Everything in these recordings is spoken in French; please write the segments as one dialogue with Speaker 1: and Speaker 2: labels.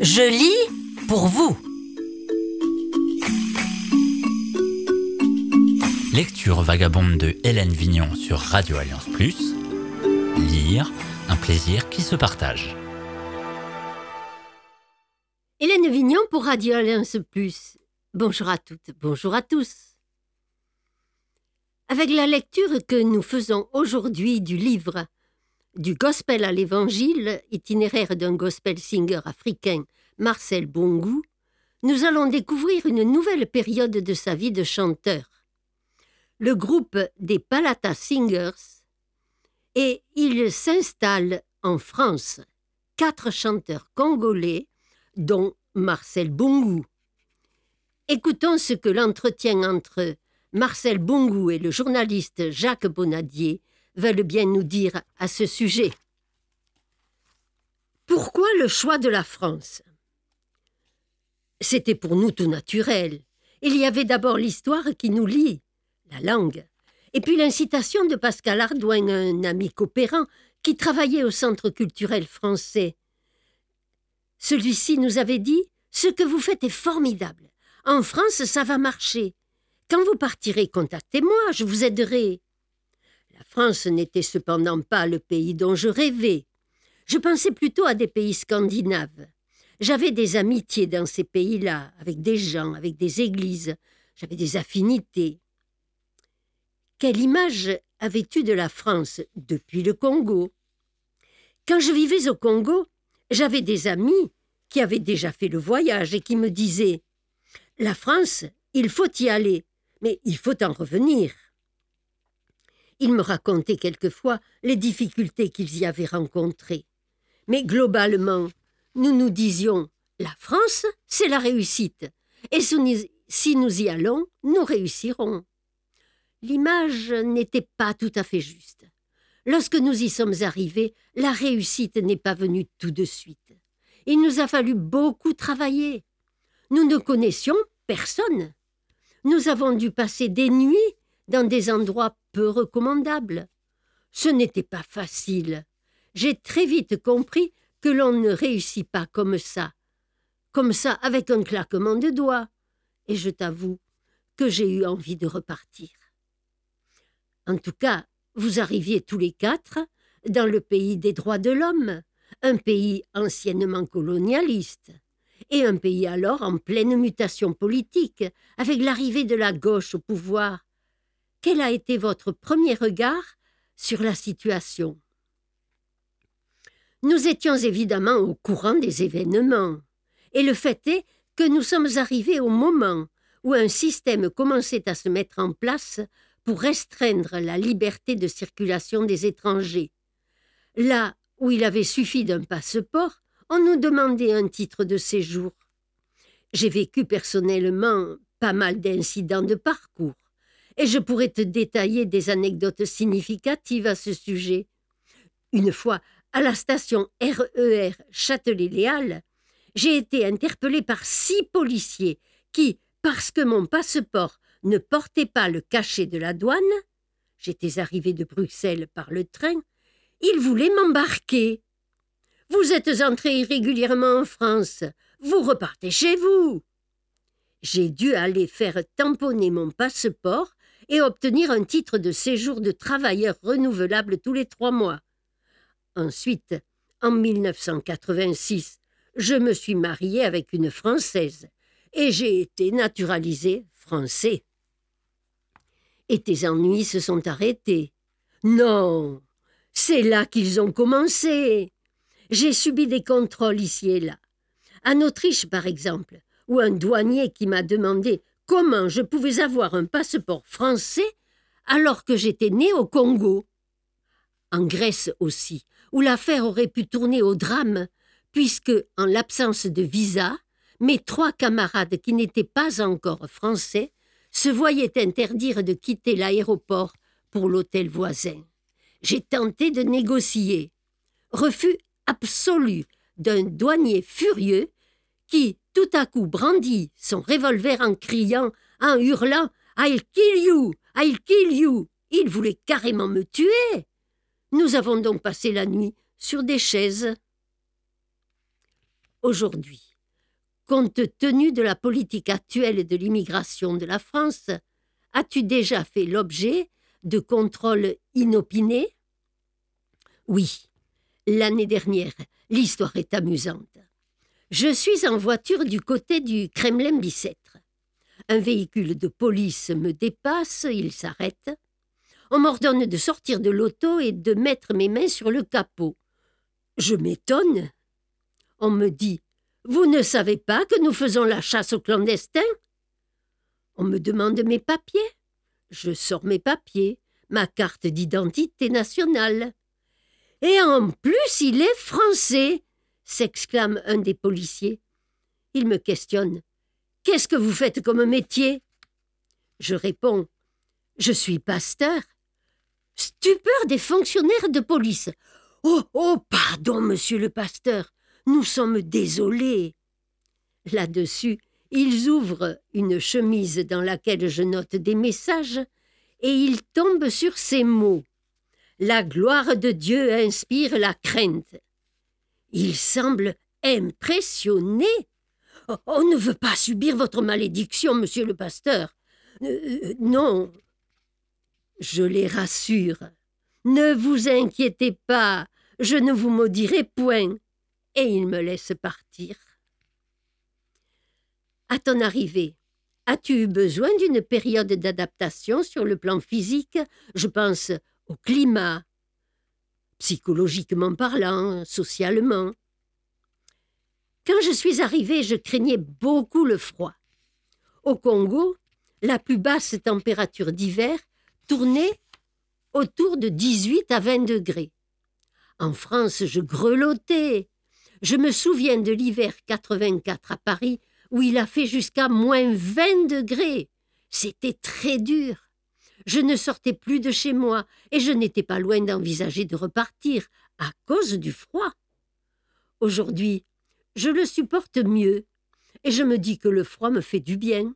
Speaker 1: Je lis pour vous. Lecture vagabonde de Hélène Vignon sur Radio Alliance Plus. Lire, un plaisir qui se partage.
Speaker 2: Hélène Vignon pour Radio Alliance Plus. Bonjour à toutes, bonjour à tous. Avec la lecture que nous faisons aujourd'hui du livre Du Gospel à l'Évangile, itinéraire d'un gospel singer africain, Marcel Bongo, nous allons découvrir une nouvelle période de sa vie de chanteur. Le groupe des Palata Singers, et il s'installe en France. 4 chanteurs congolais, dont Marcel Bongo. Écoutons ce que l'entretien entre Marcel Bongo et le journaliste Jacques Bonadier veulent bien nous dire à ce sujet. Pourquoi le choix de la France ? C'était pour nous tout naturel. Il y avait d'abord l'histoire qui nous lie, la langue, et puis l'incitation de Pascal Ardouin, un ami coopérant qui travaillait au Centre culturel français. Celui-ci nous avait dit « Ce que vous faites est formidable. En France, ça va marcher. Quand vous partirez, contactez-moi, je vous aiderai. » La France n'était cependant pas le pays dont je rêvais. Je pensais plutôt à des pays scandinaves. J'avais des amitiés dans ces pays-là, avec des gens, avec des églises. J'avais des affinités. Quelle image avais-tu de la France depuis le Congo ? Quand je vivais au Congo, j'avais des amis qui avaient déjà fait le voyage et qui me disaient « La France, il faut y aller, mais il faut en revenir. » Ils me racontaient quelquefois les difficultés qu'ils y avaient rencontrées. Mais globalement, nous nous disions « La France, c'est la réussite, et si nous y allons, nous réussirons. » L'image n'était pas tout à fait juste. Lorsque nous y sommes arrivés, la réussite n'est pas venue tout de suite. Il nous a fallu beaucoup travailler. Nous ne connaissions personne. Nous avons dû passer des nuits dans des endroits peu recommandables. Ce n'était pas facile. J'ai très vite compris que l'on ne réussit pas comme ça avec un claquement de doigts. Et je t'avoue que j'ai eu envie de repartir. En tout cas, vous arriviez tous les 4 dans le pays des droits de l'homme, un pays anciennement colonialiste, et un pays alors en pleine mutation politique, avec l'arrivée de la gauche au pouvoir. Quel a été votre premier regard sur la situation ? Nous étions évidemment au courant des événements, et le fait est que nous sommes arrivés au moment où un système commençait à se mettre en place pour restreindre la liberté de circulation des étrangers. Là où il avait suffi d'un passeport, on nous demandait un titre de séjour. J'ai vécu personnellement pas mal d'incidents de parcours, et je pourrais te détailler des anecdotes significatives à ce sujet. Une fois, à la station RER Châtelet-Léal, j'ai été interpellée par 6 policiers qui, parce que mon passeport ne portait pas le cachet de la douane, j'étais arrivée de Bruxelles par le train, ils voulaient m'embarquer. « Vous êtes entré irrégulièrement en France, vous repartez chez vous. » J'ai dû aller faire tamponner mon passeport et obtenir un titre de séjour de travailleur renouvelable tous les 3 mois. Ensuite, en 1986, je me suis mariée avec une Française et j'ai été naturalisée français. Et tes ennuis se sont arrêtés. Non, c'est là qu'ils ont commencé. J'ai subi des contrôles ici et là. En Autriche, par exemple, où un douanier qui m'a demandé comment je pouvais avoir un passeport français alors que j'étais née au Congo. En Grèce aussi, où l'affaire aurait pu tourner au drame, puisque, en l'absence de visa, mes 3 camarades qui n'étaient pas encore français se voyaient interdire de quitter l'aéroport pour l'hôtel voisin. J'ai tenté de négocier. Refus absolu d'un douanier furieux qui, tout à coup, brandit son revolver en criant, en hurlant « I'll kill you! I'll kill you !» Il voulait carrément me tuer. Nous avons donc passé la nuit sur des chaises. Aujourd'hui, compte tenu de la politique actuelle de l'immigration de la France, as-tu déjà fait l'objet de contrôles inopinés? Oui, l'année dernière, l'histoire est amusante. Je suis en voiture du côté du Kremlin-Bicêtre. Un véhicule de police me dépasse, il s'arrête. On m'ordonne de sortir de l'auto et de mettre mes mains sur le capot. Je m'étonne. On me dit « Vous ne savez pas que nous faisons la chasse aux clandestins ?» On me demande mes papiers. Je sors mes papiers, ma carte d'identité nationale. « Et en plus, il est français !» s'exclame un des policiers. Il me questionne. « Qu'est-ce que vous faites comme métier ?» Je réponds. « Je suis pasteur. » Stupeur des fonctionnaires de police. « Oh, pardon, monsieur le pasteur, nous sommes désolés. » Là-dessus, ils ouvrent une chemise dans laquelle je note des messages et ils tombent sur ces mots. « La gloire de Dieu inspire la crainte. » Ils semblent impressionnés. « On ne veut pas subir votre malédiction, monsieur le pasteur. Non. » Je les rassure. « Ne vous inquiétez pas, je ne vous maudirai point. » Et ils me laissent partir. À ton arrivée, as-tu eu besoin d'une période d'adaptation sur le plan physique? Je pense au climat, psychologiquement parlant, socialement. Quand je suis arrivée, je craignais beaucoup le froid. Au Congo, la plus basse température d'hiver tournait autour de 18 à 20 degrés. En France, je grelottais. Je me souviens de l'hiver 84 à Paris, où il a fait jusqu'à moins 20 degrés. C'était très dur. Je ne sortais plus de chez moi et je n'étais pas loin d'envisager de repartir à cause du froid. Aujourd'hui, je le supporte mieux et je me dis que le froid me fait du bien.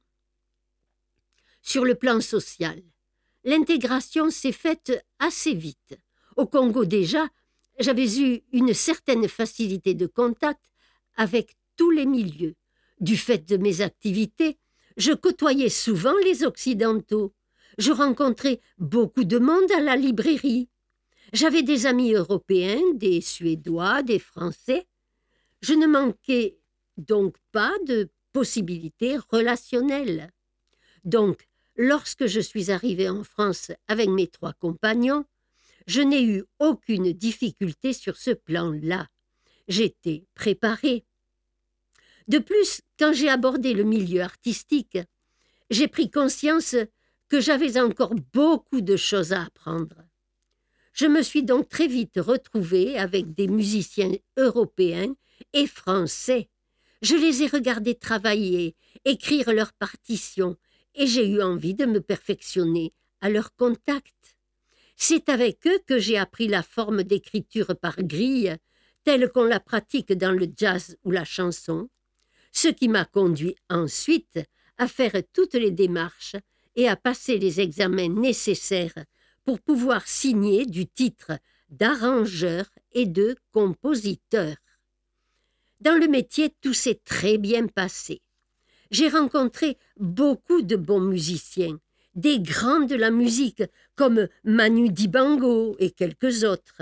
Speaker 2: Sur le plan social, l'intégration s'est faite assez vite. Au Congo déjà, j'avais eu une certaine facilité de contact avec tous les milieux. Du fait de mes activités, je côtoyais souvent les Occidentaux. Je rencontrais beaucoup de monde à la librairie. J'avais des amis européens, des Suédois, des Français. Je ne manquais donc pas de possibilités relationnelles. Donc, lorsque je suis arrivée en France avec mes 3 compagnons, je n'ai eu aucune difficulté sur ce plan-là. J'étais préparée. De plus, quand j'ai abordé le milieu artistique, j'ai pris conscience que j'avais encore beaucoup de choses à apprendre. Je me suis donc très vite retrouvée avec des musiciens européens et français. Je les ai regardés travailler, écrire leurs partitions, et j'ai eu envie de me perfectionner à leur contact. C'est avec eux que j'ai appris la forme d'écriture par grille, telle qu'on la pratique dans le jazz ou la chanson, ce qui m'a conduit ensuite à faire toutes les démarches et à passer les examens nécessaires pour pouvoir signer du titre d'arrangeur et de compositeur. Dans le métier, tout s'est très bien passé. J'ai rencontré beaucoup de bons musiciens, des grands de la musique comme Manu Dibango et quelques autres.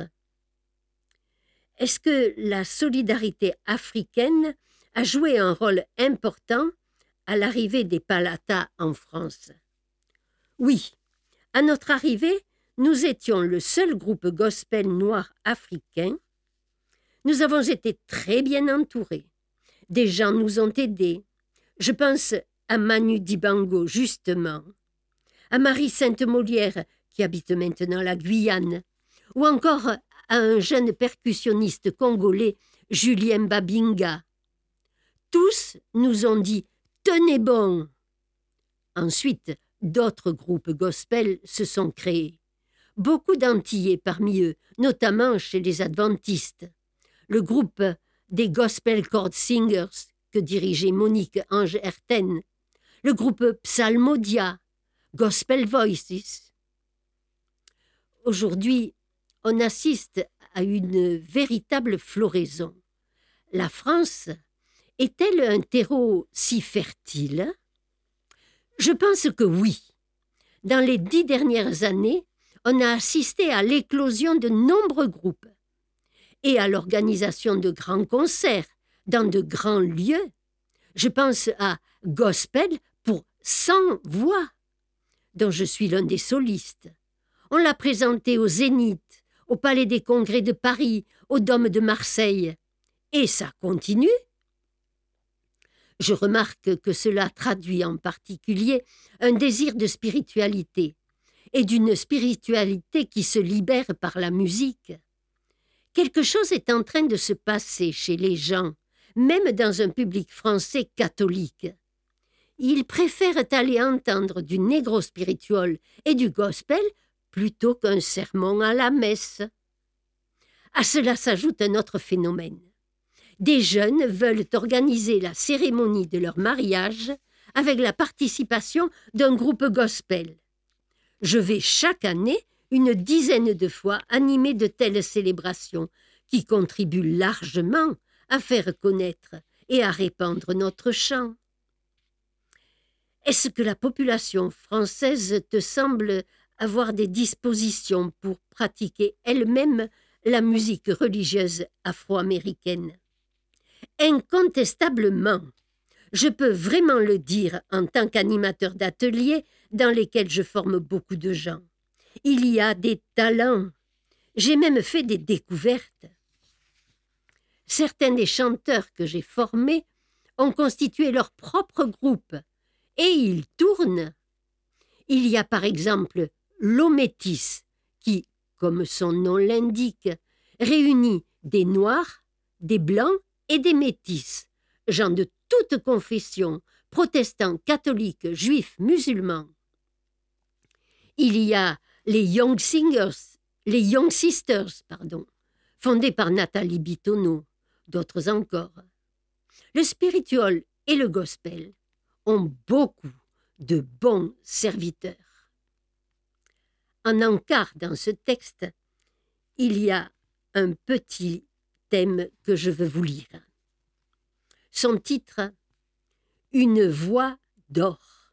Speaker 2: Est-ce que la solidarité africaine a joué un rôle important à l'arrivée des Palatas en France? Oui, à notre arrivée, nous étions le seul groupe gospel noir africain. Nous avons été très bien entourés. Des gens nous ont aidés. Je pense à Manu Dibango, justement, à Marie Sainte-Molière, qui habite maintenant la Guyane, ou encore à un jeune percussionniste congolais, Julien Babinga. Tous nous ont dit « Tenez bon !» Ensuite, d'autres groupes gospel se sont créés. Beaucoup d'Antillais parmi eux, notamment chez les adventistes. Le groupe des Gospel Chord Singers, que dirigeait Monique Ange-Herten, le groupe Psalmodia, Gospel Voices. Aujourd'hui, on assiste à une véritable floraison. La France Est-elle un terreau si fertile? Je pense que oui. Dans les 10 dernières années, on a assisté à l'éclosion de nombreux groupes et à l'organisation de grands concerts dans de grands lieux. Je pense à Gospel pour 100 voix, dont je suis l'un des solistes. On l'a présenté au Zénith, au Palais des Congrès de Paris, au Dôme de Marseille. Et ça continue. Je remarque que cela traduit en particulier un désir de spiritualité, et d'une spiritualité qui se libère par la musique. Quelque chose est en train de se passer chez les gens, même dans un public français catholique. Ils préfèrent aller entendre du negro spiritual et du gospel plutôt qu'un sermon à la messe. À cela s'ajoute un autre phénomène. Des jeunes veulent organiser la cérémonie de leur mariage avec la participation d'un groupe gospel. Je vais chaque année une dizaine de fois animer de telles célébrations qui contribuent largement à faire connaître et à répandre notre chant. Est-ce que la population française te semble avoir des dispositions pour pratiquer elle-même la musique religieuse afro-américaine? Incontestablement, je peux vraiment le dire en tant qu'animateur d'ateliers dans lesquels je forme beaucoup de gens. Il y a des talents. J'ai même fait des découvertes. Certains des chanteurs que j'ai formés ont constitué leur propre groupe et ils tournent. Il y a par exemple l'Ométis qui, comme son nom l'indique, réunit des Noirs, des Blancs et des Métis, gens de toute confession, protestants, catholiques, juifs, musulmans. Il y a les Young Sisters, fondés par Nathalie Bitonneau, d'autres encore. Le spiritual et le gospel ont beaucoup de bons serviteurs. En encart dans ce texte, il y a un petit thème que je veux vous lire. Son titre, Une voix d'or.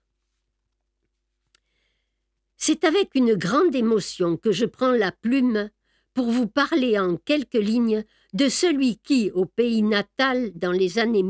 Speaker 2: C'est avec une grande émotion que je prends la plume pour vous parler en quelques lignes de celui qui, au pays natal, dans les années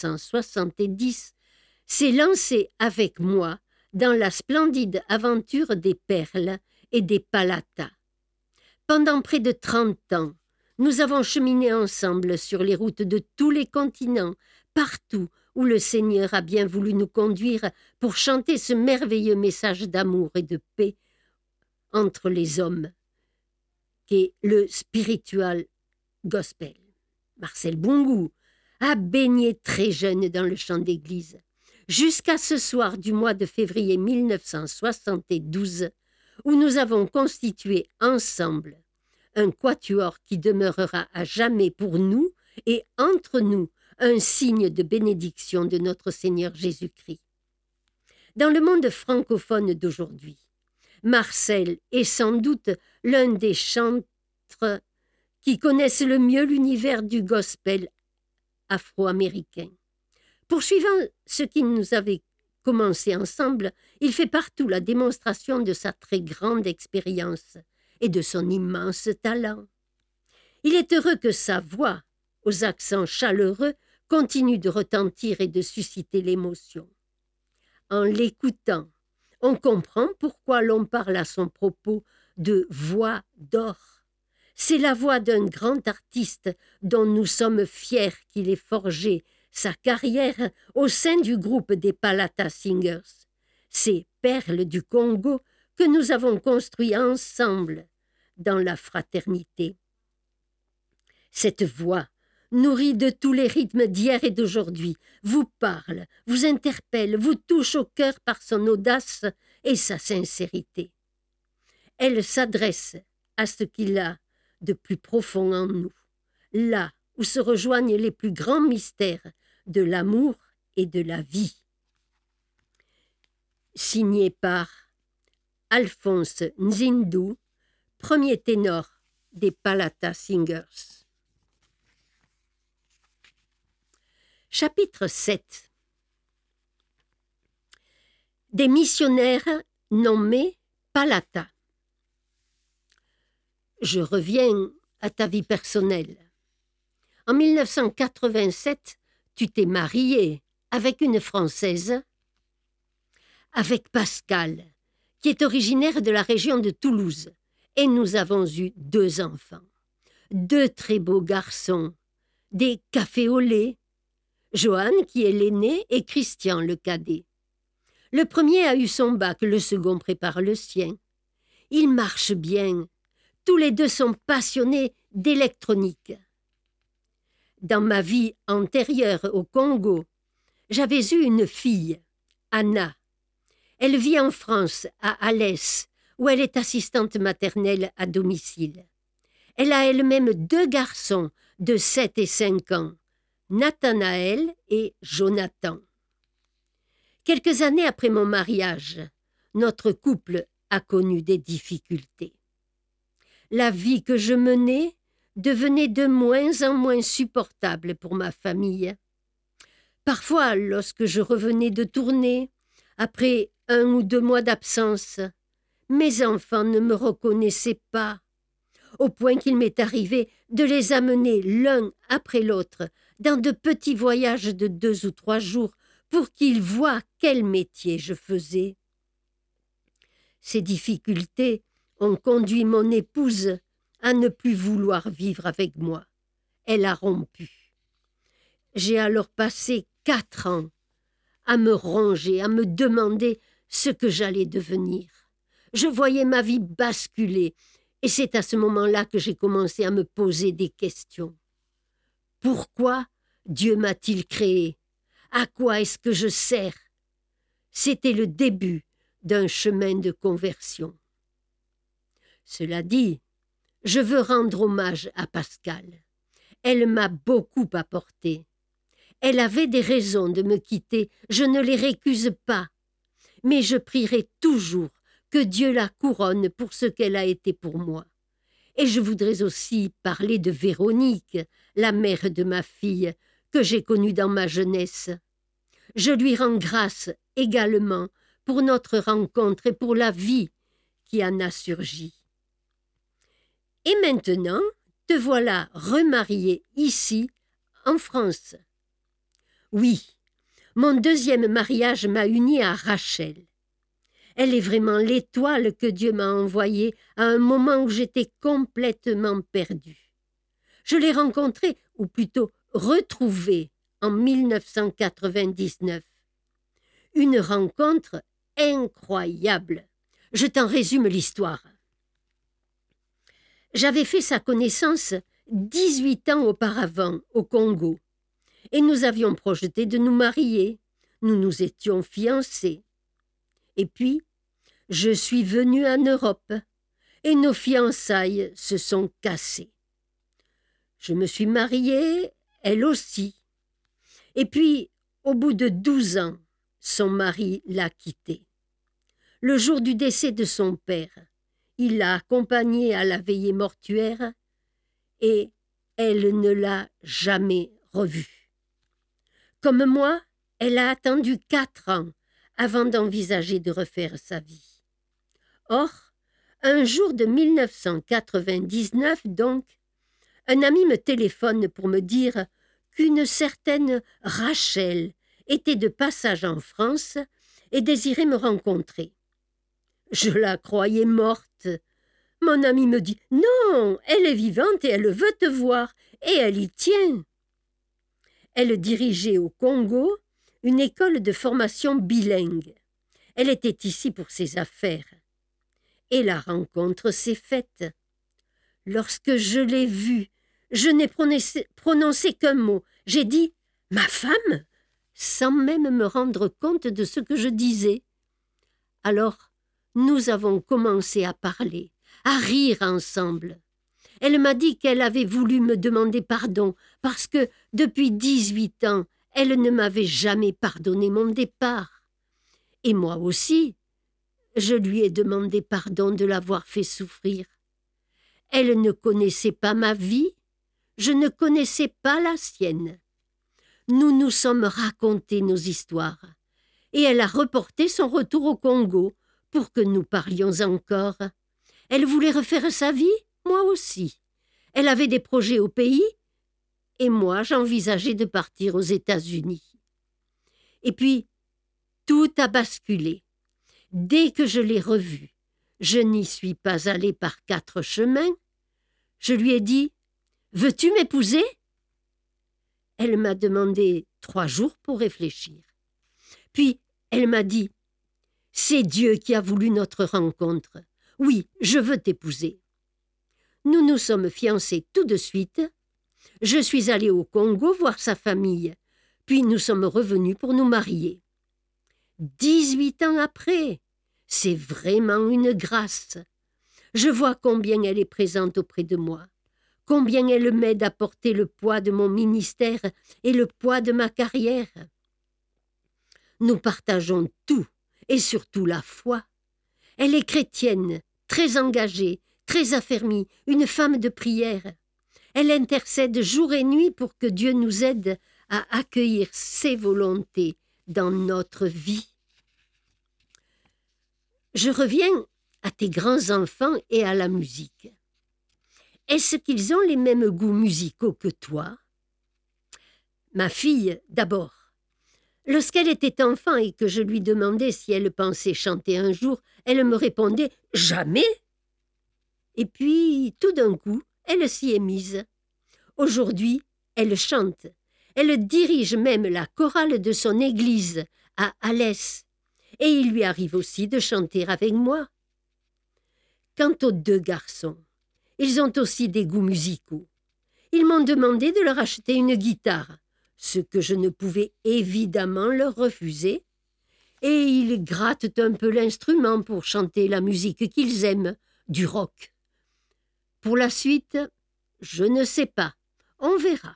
Speaker 2: 1970, s'est lancé avec moi dans la splendide aventure des perles et des palatas. Pendant près de 30 ans, nous avons cheminé ensemble sur les routes de tous les continents, partout où le Seigneur a bien voulu nous conduire pour chanter ce merveilleux message d'amour et de paix entre les hommes, qu'est le spiritual gospel. Marcel Bongout a baigné très jeune dans le chant d'église, jusqu'à ce soir du mois de février 1972, où nous avons constitué ensemble un quatuor qui demeurera à jamais pour nous et entre nous un signe de bénédiction de notre Seigneur Jésus-Christ. Dans le monde francophone d'aujourd'hui, Marcel est sans doute l'un des chantres qui connaissent le mieux l'univers du gospel afro-américain. Poursuivant ce qui nous avait commencé ensemble, il fait partout la démonstration de sa très grande expérience et de son immense talent. Il est heureux que sa voix, aux accents chaleureux, continue de retentir et de susciter l'émotion. En l'écoutant, on comprend pourquoi l'on parle à son propos de voix d'or. C'est la voix d'un grand artiste dont nous sommes fiers qu'il ait forgé sa carrière au sein du groupe des Palata Singers. Ces perles du Congo que nous avons construit ensemble dans la fraternité. Cette voix, nourrie de tous les rythmes d'hier et d'aujourd'hui, vous parle, vous interpelle, vous touche au cœur par son audace et sa sincérité. Elle s'adresse à ce qu'il a de plus profond en nous, là où se rejoignent les plus grands mystères de l'amour et de la vie. Signé par Alphonse Nzindu, premier ténor des Palata Singers. Chapitre 7. Des missionnaires nommés Palata. Je reviens à ta vie personnelle. En 1987, tu t'es marié avec une Française, avec Pascal, qui est originaire de la région de Toulouse, et nous avons eu 2 enfants. 2 très beaux garçons, des cafés au lait, Johan qui est l'aîné et Christian le cadet. Le premier a eu son bac, le second prépare le sien. Ils marchent bien, tous les 2 sont passionnés d'électronique. Dans ma vie antérieure au Congo, j'avais eu une fille, Anna. Elle vit en France, à Alès, où elle est assistante maternelle à domicile. Elle a elle-même 2 garçons de 7 et 5 ans, Nathanaël et Jonathan. Quelques années après mon mariage, notre couple a connu des difficultés. La vie que je menais devenait de moins en moins supportable pour ma famille. Parfois, lorsque je revenais de tournée, après 1 ou 2 mois d'absence, mes enfants ne me reconnaissaient pas, au point qu'il m'est arrivé de les amener l'un après l'autre dans de petits voyages de 2 ou 3 jours pour qu'ils voient quel métier je faisais. Ces difficultés ont conduit mon épouse à ne plus vouloir vivre avec moi. Elle a rompu. J'ai alors passé 4 ans à me ronger, à me demander ce que j'allais devenir. Je voyais ma vie basculer, et c'est à ce moment-là que j'ai commencé à me poser des questions. Pourquoi Dieu m'a-t-il créé? À quoi est-ce que je sers? C'était le début d'un chemin de conversion. Cela dit, je veux rendre hommage à Pascal. Elle m'a beaucoup apporté. Elle avait des raisons de me quitter, je ne les récuse pas, mais je prierai toujours que Dieu la couronne pour ce qu'elle a été pour moi. Et je voudrais aussi parler de Véronique, la mère de ma fille, que j'ai connue dans ma jeunesse. Je lui rends grâce également pour notre rencontre et pour la vie qui en a surgi. Et maintenant, te voilà remariée ici, en France. Oui, mon 2e mariage m'a unie à Rachel. Elle est vraiment l'étoile que Dieu m'a envoyée à un moment où j'étais complètement perdue. Je l'ai rencontrée, ou plutôt retrouvée, en 1999. Une rencontre incroyable. Je t'en résume l'histoire. J'avais fait sa connaissance 18 ans auparavant au Congo, et nous avions projeté de nous marier. Nous nous étions fiancés. Et puis, je suis venue en Europe, et nos fiançailles se sont cassées. Je me suis mariée, elle aussi. Et puis, au bout de 12 ans, son mari l'a quittée. Le jour du décès de son père, il l'a accompagnée à la veillée mortuaire et elle ne l'a jamais revue. Comme moi, elle a attendu 4 ans avant d'envisager de refaire sa vie. Or, un jour de 1999 donc, un ami me téléphone pour me dire qu'une certaine Rachel était de passage en France et désirait me rencontrer. Je la croyais morte. Mon ami me dit « Non, elle est vivante et elle veut te voir, et elle y tient. » Elle dirigeait au Congo une école de formation bilingue. Elle était ici pour ses affaires. Et la rencontre s'est faite. Lorsque je l'ai vue, je n'ai prononcé qu'un mot. J'ai dit « Ma femme ?» sans même me rendre compte de ce que je disais. Alors, nous avons commencé à parler, à rire ensemble. Elle m'a dit qu'elle avait voulu me demander pardon parce que, depuis 18 ans, elle ne m'avait jamais pardonné mon départ. Et moi aussi, je lui ai demandé pardon de l'avoir fait souffrir. Elle ne connaissait pas ma vie, je ne connaissais pas la sienne. nous nous sommes raconté nos histoires. Et elle a reporté son retour au Congo pour que nous parlions encore. Elle voulait refaire sa vie, moi aussi. Elle avait des projets au pays, et moi j'envisageais de partir aux États-Unis. Et puis, tout a basculé. Dès que je l'ai revue, je n'y suis pas allée par 4 chemins. Je lui ai dit « Veux-tu m'épouser ?» Elle m'a demandé 3 jours pour réfléchir. Puis, elle m'a dit « C'est Dieu qui a voulu notre rencontre. Oui, je veux t'épouser. » Nous nous sommes fiancés tout de suite. Je suis allée au Congo voir sa famille. Puis nous sommes revenus pour nous marier. 18 ans après, c'est vraiment une grâce. Je vois combien elle est présente auprès de moi, combien elle m'aide à porter le poids de mon ministère et le poids de ma carrière. Nous partageons tout, et surtout la foi. Elle est chrétienne, très engagée, très affermie, une femme de prière. Elle intercède jour et nuit pour que Dieu nous aide à accueillir ses volontés dans notre vie. Je reviens à tes grands-enfants et à la musique. Est-ce qu'ils ont les mêmes goûts musicaux que toi? Ma fille, d'abord. Lorsqu'elle était enfant et que je lui demandais si elle pensait chanter un jour, elle me répondait « Jamais !» Et puis, tout d'un coup, elle s'y est mise. Aujourd'hui, elle chante. Elle dirige même la chorale de son église à Alès. Et il lui arrive aussi de chanter avec moi. Quant aux 2 garçons, ils ont aussi des goûts musicaux. Ils m'ont demandé de leur acheter une guitare, ce que je ne pouvais évidemment leur refuser, et ils grattent un peu l'instrument pour chanter la musique qu'ils aiment, du rock. Pour la suite, je ne sais pas, on verra.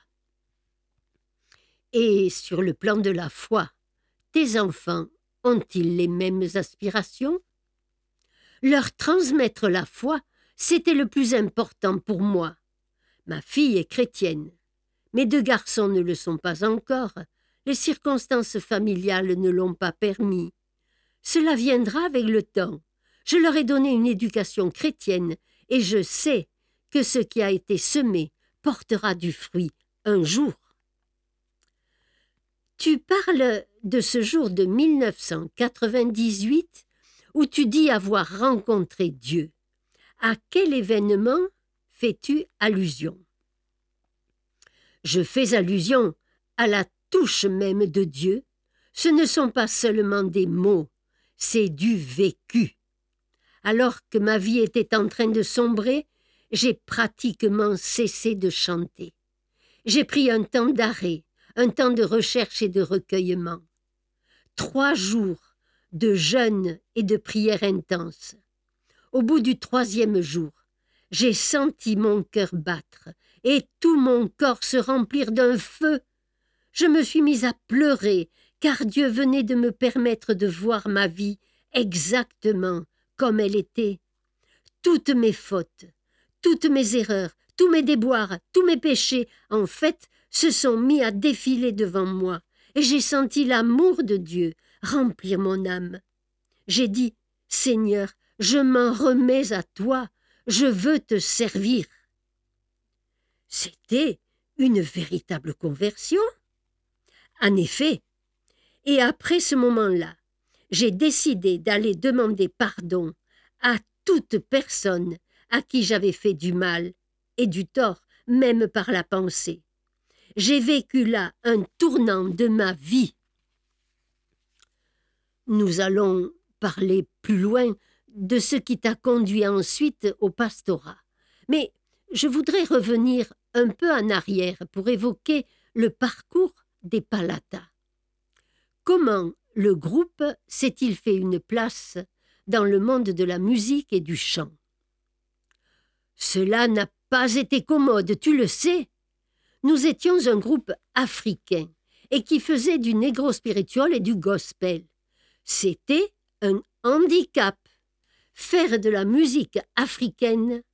Speaker 2: Et sur le plan de la foi, tes enfants ont-ils les mêmes aspirations? Leur transmettre la foi, c'était le plus important pour moi. Ma fille est chrétienne. Mes 2 garçons ne le sont pas encore. Les circonstances familiales ne l'ont pas permis. Cela viendra avec le temps. Je leur ai donné une éducation chrétienne et je sais que ce qui a été semé portera du fruit un jour. Tu parles de ce jour de 1998 où tu dis avoir rencontré Dieu. À quel événement fais-tu allusion? Je fais allusion à la touche même de Dieu. Ce ne sont pas seulement des mots, c'est du vécu. Alors que ma vie était en train de sombrer, j'ai pratiquement cessé de chanter. J'ai pris un temps d'arrêt, un temps de recherche et de recueillement. 3 jours de jeûne et de prière intense. Au bout du 3e jour, j'ai senti mon cœur battre et tout mon corps se remplir d'un feu. Je me suis mise à pleurer car Dieu venait de me permettre de voir ma vie exactement comme elle était. Toutes mes fautes, toutes mes erreurs, tous mes déboires, tous mes péchés, en fait, se sont mis à défiler devant moi et j'ai senti l'amour de Dieu remplir mon âme. J'ai dit « Seigneur, je m'en remets à toi, je veux te servir. » C'était une véritable conversion. En effet, et après ce moment-là, j'ai décidé d'aller demander pardon à toute personne à qui j'avais fait du mal et du tort, même par la pensée. J'ai vécu là un tournant de ma vie. Nous allons parler plus loin de ce qui t'a conduit ensuite au pastorat. Mais je voudrais revenir un peu en arrière pour évoquer le parcours des Palatas. Comment le groupe s'est-il fait une place dans le monde de la musique et du chant? Cela n'a pas été commode, tu le sais. Nous étions un groupe africain et qui faisait du negro spiritual et du gospel. C'était un handicap. Faire de la musique africaine.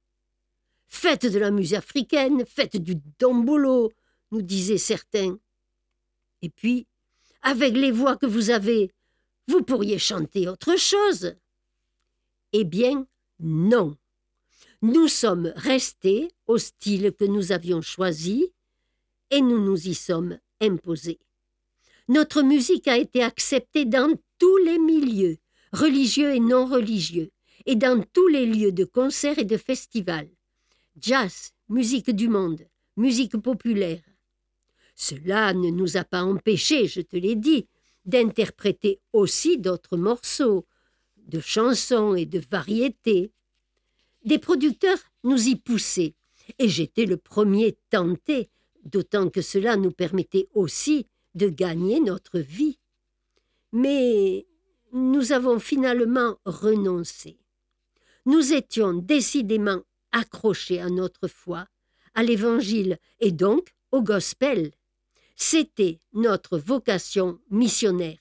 Speaker 2: Faites de la musique africaine, faites du dombolo, nous disaient certains. Et puis, avec les voix que vous avez, vous pourriez chanter autre chose. » Eh bien, non. Nous sommes restés au style que nous avions choisi et nous nous y sommes imposés. Notre musique a été acceptée dans tous les milieux, religieux et non religieux, et dans tous les lieux de concerts et de festivals. Jazz, musique du monde, musique populaire. Cela ne nous a pas empêchés, je te l'ai dit, d'interpréter aussi d'autres morceaux, de chansons et de variétés. Des producteurs nous y poussaient, et j'étais le premier tenté, d'autant que cela nous permettait aussi de gagner notre vie. Mais nous avons finalement renoncé. Nous étions décidément accrochés à notre foi, à l'Évangile et donc au gospel. C'était notre vocation missionnaire.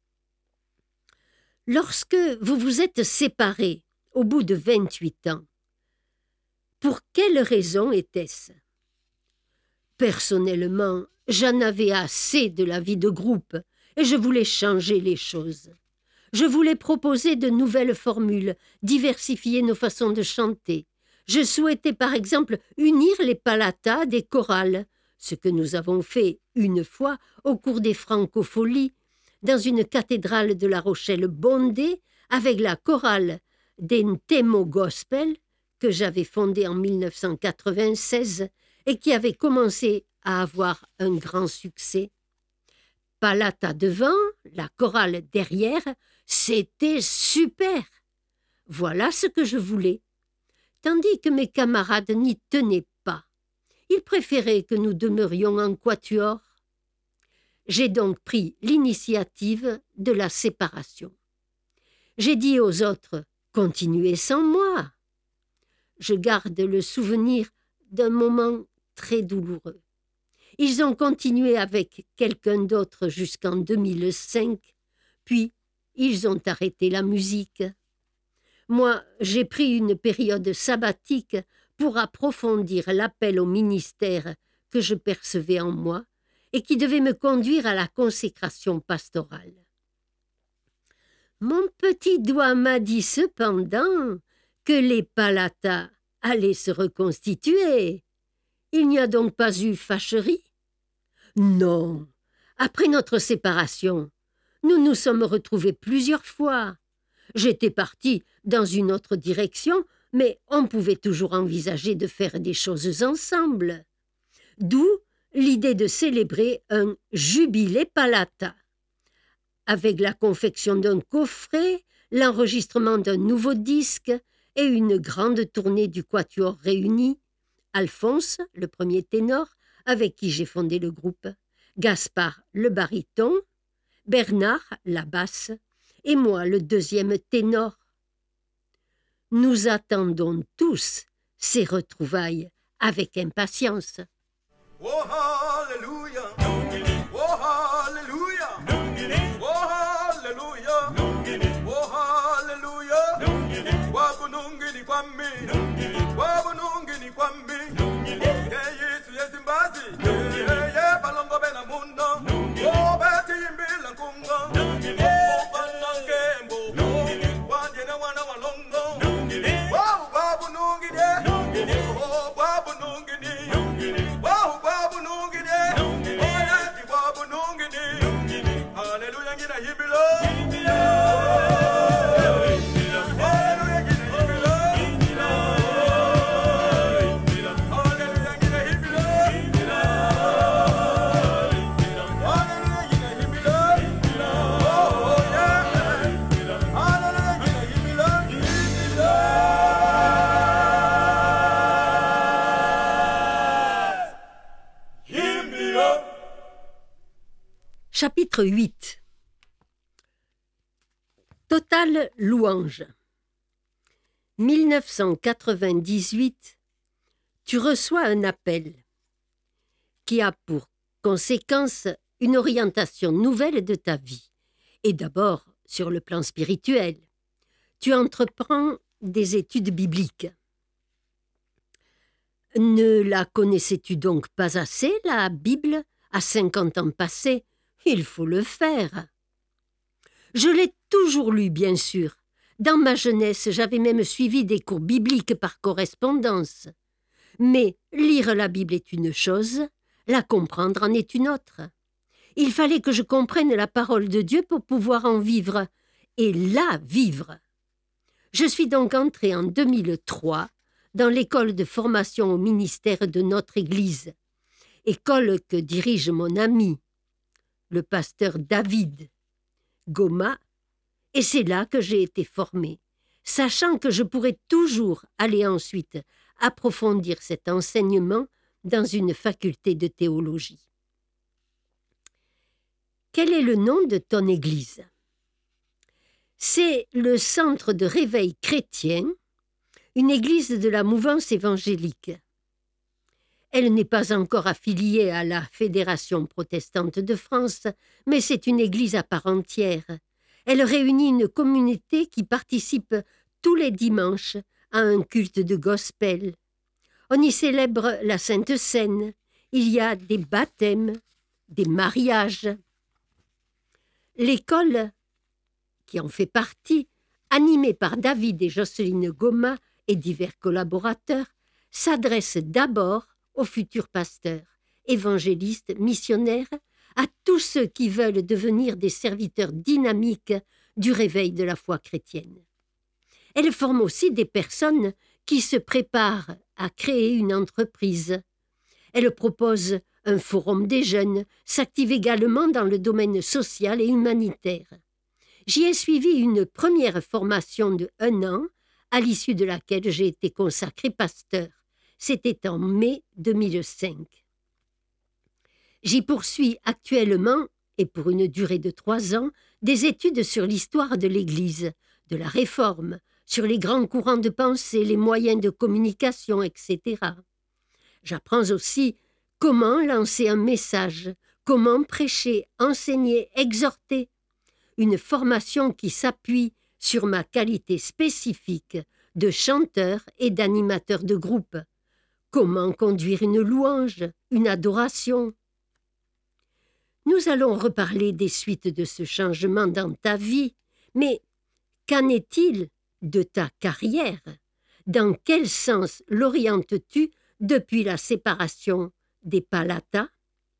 Speaker 2: Lorsque vous vous êtes séparés au bout de 28 ans, pour quelle raison était-ce? Personnellement, j'en avais assez de la vie de groupe et je voulais changer les choses. Je voulais proposer de nouvelles formules, diversifier nos façons de chanter. Je souhaitais par exemple unir les palatas des chorales, ce que nous avons fait une fois au cours des Francopholies, dans une cathédrale de La Rochelle bondée avec la chorale d'Entemo Gospel que j'avais fondée en 1996 et qui avait commencé à avoir un grand succès. Palata devant, la chorale derrière, c'était super. Voilà ce que je voulais. Tandis que mes camarades n'y tenaient pas. Ils préféraient que nous demeurions en quatuor. J'ai donc pris l'initiative de la séparation. J'ai dit aux autres « Continuez sans moi ». Je garde le souvenir d'un moment très douloureux. Ils ont continué avec quelqu'un d'autre jusqu'en 2005, puis ils ont arrêté la musique. Moi, j'ai pris une période sabbatique pour approfondir l'appel au ministère que je percevais en moi et qui devait me conduire à la consécration pastorale. Mon petit doigt m'a dit cependant que les palatas allaient se reconstituer. Il n'y a donc pas eu fâcherie? Non. Après notre séparation, nous nous sommes retrouvés plusieurs fois. J'étais partie dans une autre direction, mais on pouvait toujours envisager de faire des choses ensemble. D'où l'idée de célébrer un jubilé palata. Avec la confection d'un coffret, l'enregistrement d'un nouveau disque et une grande tournée du quatuor réuni, Alphonse, le premier ténor, avec qui j'ai fondé le groupe, Gaspard, le baryton, Bernard, la basse, et moi, le deuxième ténor. Nous attendons tous ces retrouvailles avec impatience.
Speaker 3: Oh, hallelujah. Oh, hallelujah. Oh, hallelujah. Oh, hallelujah. Wabunungini kwami. Wabunungini kwami. Yesu yesimbazi. Ye balongo bena mundo. Oh, beti imbila kunga. Oh, banangembo. Wandena wana walongo. Oh, wabunungini. Oh, wabunungini. Oh, wabunungini. Oh, yati wabunungini. Hallelujah, ngina hibilo.
Speaker 2: Chapitre 8. Totale louange. 1998, tu reçois un appel qui a pour conséquence une orientation nouvelle de ta vie, et d'abord sur le plan spirituel. Tu entreprends des études bibliques. Ne la connaissais-tu donc pas assez, la Bible, à 50 ans passés, Il faut le faire. Je l'ai toujours lu, bien sûr. Dans ma jeunesse, j'avais même suivi des cours bibliques par correspondance. Mais lire la Bible est une chose, la comprendre en est une autre. Il fallait que je comprenne la parole de Dieu pour pouvoir en vivre, et la vivre. Je suis donc entrée en 2003 dans l'école de formation au ministère de notre Église, école que dirige mon ami, le pasteur David Goma, et c'est là que j'ai été formée, sachant que je pourrais toujours aller ensuite approfondir cet enseignement dans une faculté de théologie. Quel est le nom de ton église? C'est le Centre de réveil chrétien, une église de la mouvance évangélique. Elle n'est pas encore affiliée à la Fédération protestante de France, mais c'est une église à part entière. Elle réunit une communauté qui participe tous les dimanches à un culte de gospel. On y célèbre la Sainte Seine, il y a des baptêmes, des mariages. L'école, qui en fait partie, animée par David et Jocelyne Goma et divers collaborateurs, s'adresse d'abord aux futurs pasteurs, évangélistes, missionnaires, à tous ceux qui veulent devenir des serviteurs dynamiques du réveil de la foi chrétienne. Elle forme aussi des personnes qui se préparent à créer une entreprise. Elle propose un forum des jeunes, s'active également dans le domaine social et humanitaire. J'y ai suivi une première formation de 1 an, à l'issue de laquelle j'ai été consacré pasteur. C'était en mai 2005. J'y poursuis actuellement, et pour une durée de 3 ans, des études sur l'histoire de l'Église, de la Réforme, sur les grands courants de pensée, les moyens de communication, etc. J'apprends aussi comment lancer un message, comment prêcher, enseigner, exhorter. Une formation qui s'appuie sur ma qualité spécifique de chanteur et d'animateur de groupe. Comment conduire une louange, une adoration. Nous allons reparler des suites de ce changement dans ta vie, mais qu'en est-il de ta carrière? Dans quel sens l'orientes-tu depuis la séparation des Palatas?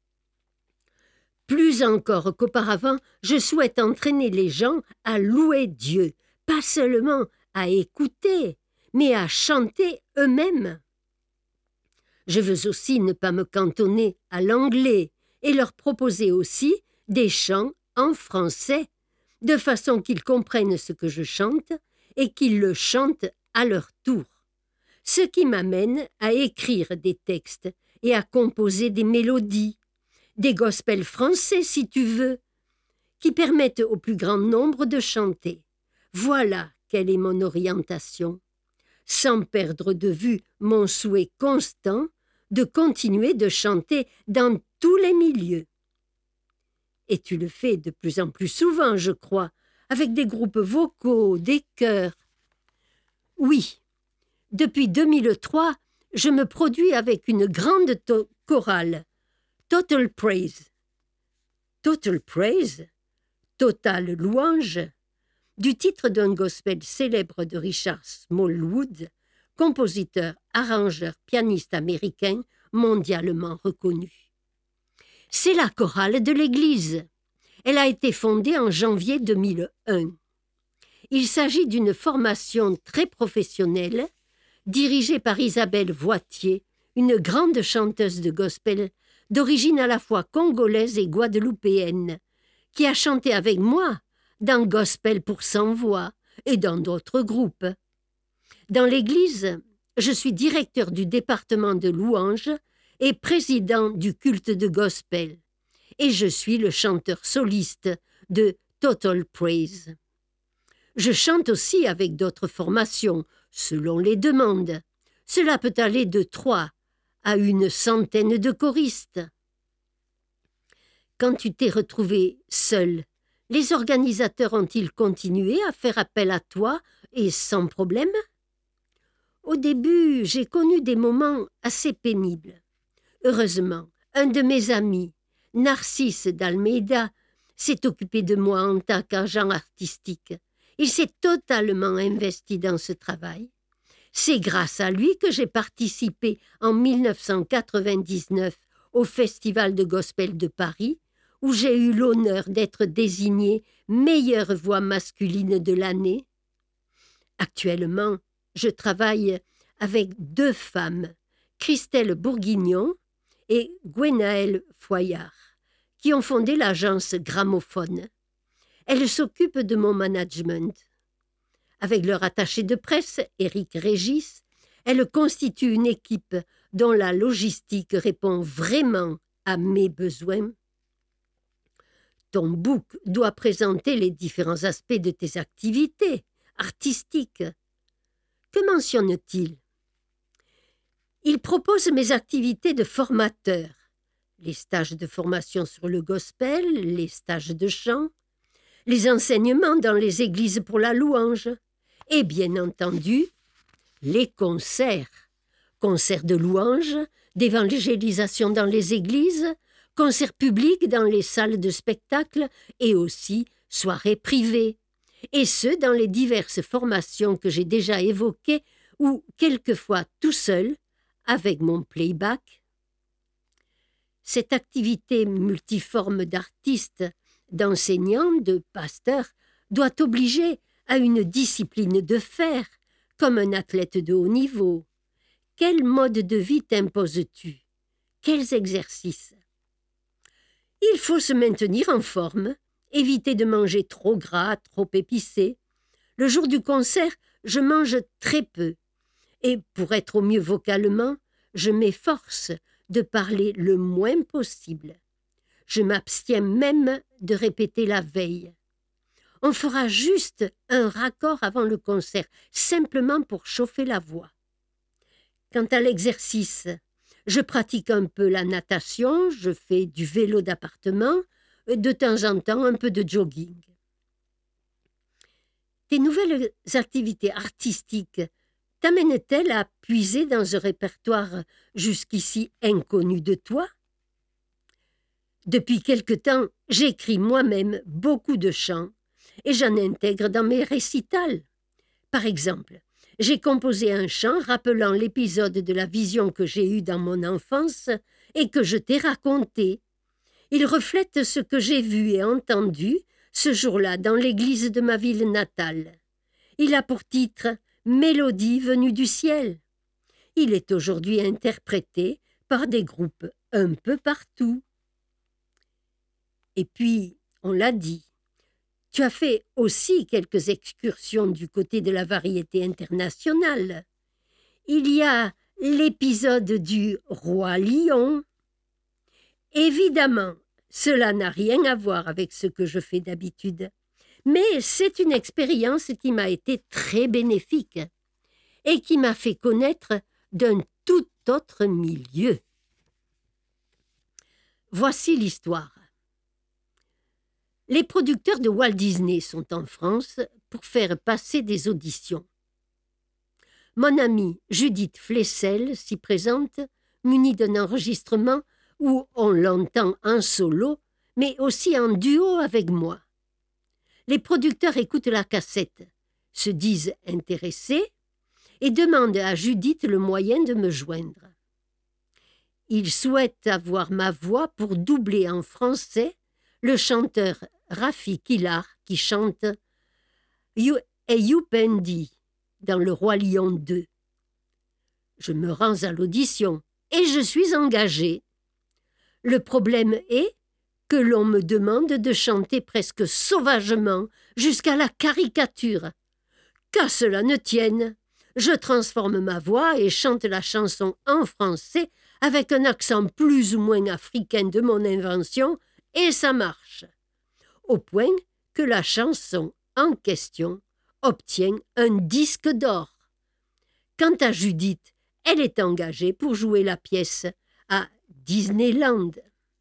Speaker 2: Plus encore qu'auparavant, je souhaite entraîner les gens à louer Dieu, pas seulement à écouter, mais à chanter eux-mêmes. Je veux aussi ne pas me cantonner à l'anglais et leur proposer aussi des chants en français, de façon qu'ils comprennent ce que je chante et qu'ils le chantent à leur tour. Ce qui m'amène à écrire des textes et à composer des mélodies, des gospels français si tu veux, qui permettent au plus grand nombre de chanter. Voilà quelle est mon orientation, sans perdre de vue mon souhait constant de continuer de chanter dans tous les milieux. Et tu le fais de plus en plus souvent, je crois, avec des groupes vocaux, des chœurs. Oui, depuis 2003, je me produis avec une grande chorale, Total Praise. Total Praise, Total Louange, du titre d'un gospel célèbre de Richard Smallwood, compositeur, arrangeur, pianiste américain mondialement reconnu. C'est la chorale de l'Église. Elle a été fondée en janvier 2001. Il s'agit d'une formation très professionnelle, dirigée par Isabelle Voitier, une grande chanteuse de gospel d'origine à la fois congolaise et guadeloupéenne, qui a chanté avec moi dans Gospel pour 100 voix et dans d'autres groupes. Dans l'Église, je suis directeur du département de louanges et président du culte de gospel, et je suis le chanteur soliste de Total Praise. Je chante aussi avec d'autres formations, selon les demandes. Cela peut aller de 3 à une centaine de choristes. Quand tu t'es retrouvé seul, les organisateurs ont-ils continué à faire appel à toi et sans problème? Au début, j'ai connu des moments assez pénibles. Heureusement, un de mes amis, Narcisse d'Almeida s'est occupé de moi en tant qu'agent artistique. Il s'est totalement investi dans ce travail. C'est grâce à lui que j'ai participé en 1999 au Festival de Gospel de Paris, où j'ai eu l'honneur d'être désignée meilleure voix masculine de l'année. Actuellement, je travaille avec 2 femmes, Christelle Bourguignon et Gwenaëlle Foyard, qui ont fondé l'agence Gramophone. Elles s'occupent de mon management. Avec leur attaché de presse, Éric Régis, elles constituent une équipe dont la logistique répond vraiment à mes besoins. Ton book doit présenter les différents aspects de tes activités artistiques. Que mentionne-t-il? Il propose mes activités de formateur, les stages de formation sur le gospel, les stages de chant, les enseignements dans les églises pour la louange et bien entendu, les concerts. Concerts de louange, d'évangélisation dans les églises, concerts publics dans les salles de spectacle et aussi soirées privées. Et ce, dans les diverses formations que j'ai déjà évoquées ou quelquefois tout seul, avec mon playback. Cette activité multiforme d'artiste, d'enseignant, de pasteur, doit obliger à une discipline de fer, comme un athlète de haut niveau. Quel mode de vie t'imposes-tu? Quels exercices? Il faut se maintenir en forme, éviter de manger trop gras, trop épicé. Le jour du concert, je mange très peu. Et pour être au mieux vocalement, je m'efforce de parler le moins possible. Je m'abstiens même de répéter la veille. On fera juste un raccord avant le concert, simplement pour chauffer la voix. Quant à l'exercice, je pratique un peu la natation, je fais du vélo d'appartement, de temps en temps un peu de jogging. Tes nouvelles activités artistiques t'amènent-elles à puiser dans un répertoire jusqu'ici inconnu de toi? Depuis quelque temps, j'écris moi-même beaucoup de chants et j'en intègre dans mes récitals. Par exemple, j'ai composé un chant rappelant l'épisode de la vision que j'ai eue dans mon enfance et que je t'ai raconté. Il reflète ce que j'ai vu et entendu ce jour-là dans l'église de ma ville natale. Il a pour titre « Mélodie venue du ciel ». Il est aujourd'hui interprété par des groupes un peu partout. Et puis, on l'a dit, tu as fait aussi quelques excursions du côté de la variété internationale. Il y a l'épisode du Roi Lion. Évidemment, cela n'a rien à voir avec ce que je fais d'habitude, mais c'est une expérience qui m'a été très bénéfique et qui m'a fait connaître d'un tout autre milieu. Voici l'histoire. Les producteurs de Walt Disney sont en France pour faire passer des auditions. Mon amie Judith Flessel s'y présente, munie d'un enregistrement où on l'entend en solo, mais aussi en duo avec moi. Les producteurs écoutent la cassette, se disent intéressés et demandent à Judith le moyen de me joindre. Ils souhaitent avoir ma voix pour doubler en français le chanteur Rafi Killar qui chante Youpendi dans Le Roi Lion 2. Je me rends à l'audition et je suis engagée. Le problème est que l'on me demande de chanter presque sauvagement jusqu'à la caricature. Qu'à cela ne tienne, je transforme ma voix et chante la chanson en français avec un accent plus ou moins africain de mon invention et ça marche. Au point que la chanson en question obtient un disque d'or. Quant à Judith, elle est engagée pour jouer la pièce à Disneyland.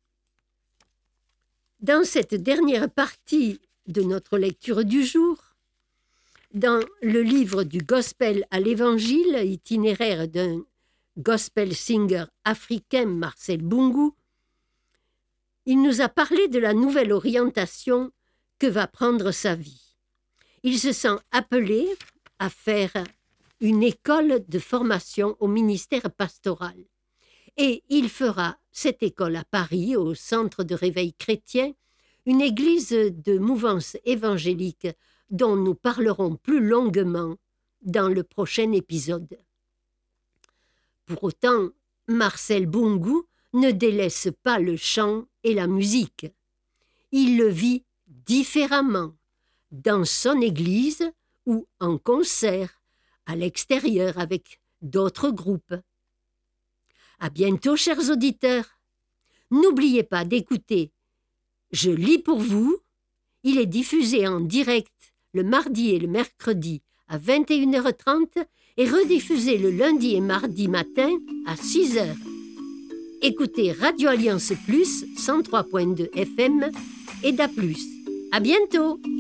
Speaker 2: Dans cette dernière partie de notre lecture du jour, dans le livre du Gospel à l'Évangile, itinéraire d'un gospel singer africain, Marcel Bungu, Il nous a parlé de la nouvelle orientation que va prendre sa vie. Il se sent appelé à faire une école de formation au ministère pastoral. Et il fera cette école à Paris, au Centre de réveil chrétien, une église de mouvance évangélique dont nous parlerons plus longuement dans le prochain épisode. Pour autant, Marcel Bungu ne délaisse pas le chant et la musique. Il le vit différemment, dans son église ou en concert, à l'extérieur avec d'autres groupes. À bientôt, chers auditeurs. N'oubliez pas d'écouter Je lis pour vous. Il est diffusé en direct le mardi et le mercredi à 21h30 et rediffusé le lundi et mardi matin à 6h. Écoutez Radio Alliance Plus 103.2 FM et DA+. À bientôt!